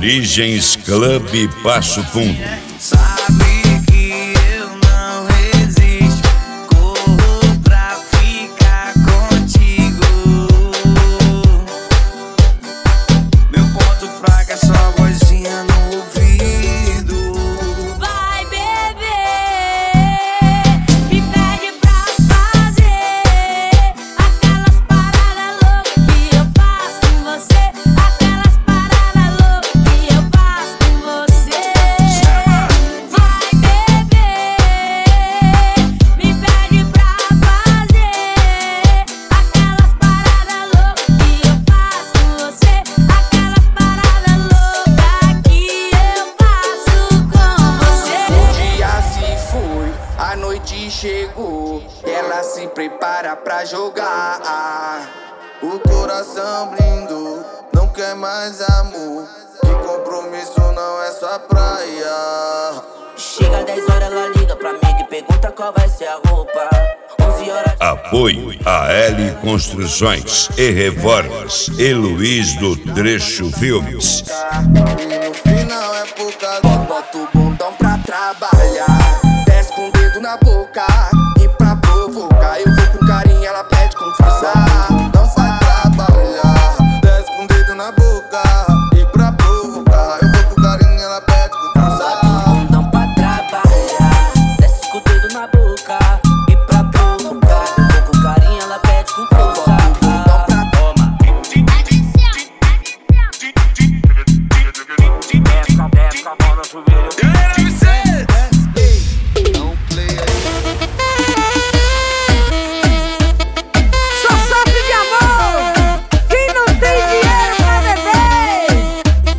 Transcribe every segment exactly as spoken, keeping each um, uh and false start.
Origens Club Passo Fundo. Sabe que eu não resisto, corro pra ficar contigo. Meu ponto fraco é só vozinha no ouvido. Vai beber, me pede pra fazer aquelas paradas loucas que eu faço com você. Aquelas paradas loucas que eu faço com você. Vai beber, me pede pra fazer aquelas paradas loucas que eu faço com você. Aquelas paradas loucas que eu faço com você. O dia se foi, a noite chegou, ela se prepara pra jogar. O coração blindou, não quer mais amor, e compromisso não é sua praia. Chega dez horas, ela liga pra mim e pergunta qual vai ser a roupa. onze horas. Apoio a L Construções e Reformas e Luiz do Trecho Filmes. E no final é por causa do Bota o bundão pra trabalhar, desce com o dedo na boca e pra provocar. Eu vou com carinho, ela pede com força. não vai trabalhar, desce com o dedo na boca e pra provocar. Eu vou com carinho, ela pede com força. Bundão pra trabalhar, desce com o dedo na boca e pra provocar. Eu vou com carinho, ela pede com força. Bundão pra toma. Desce a bola no chuveiro. Só sofre de amor quem não tem dinheiro pra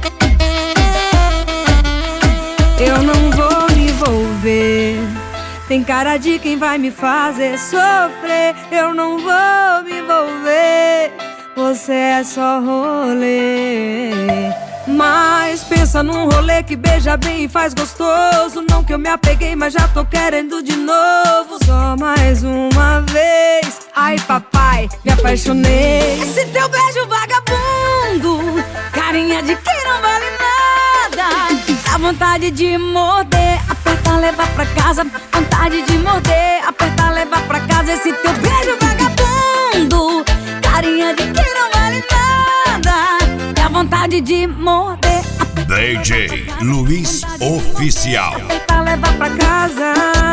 beber. Eu não vou me envolver, tem cara de quem vai me fazer sofrer. Eu não vou me envolver, você é só rolê. Mas pensa num rolê que beija bem e faz gostoso. Não que eu me apeguei, mas já tô querendo de novo. Só mais uma vez. Ai papai, me apaixonei. Esse teu beijo vagabundo, carinha de quem não vale nada. Dá vontade de morder, apertar, levar pra casa. Vontade de morder, apertar, levar pra casa. Esse teu beijo vagabundo, carinha de quem não vale nada. Dá vontade de morder, D J Luiz Oficial. apertar, levar pra casa.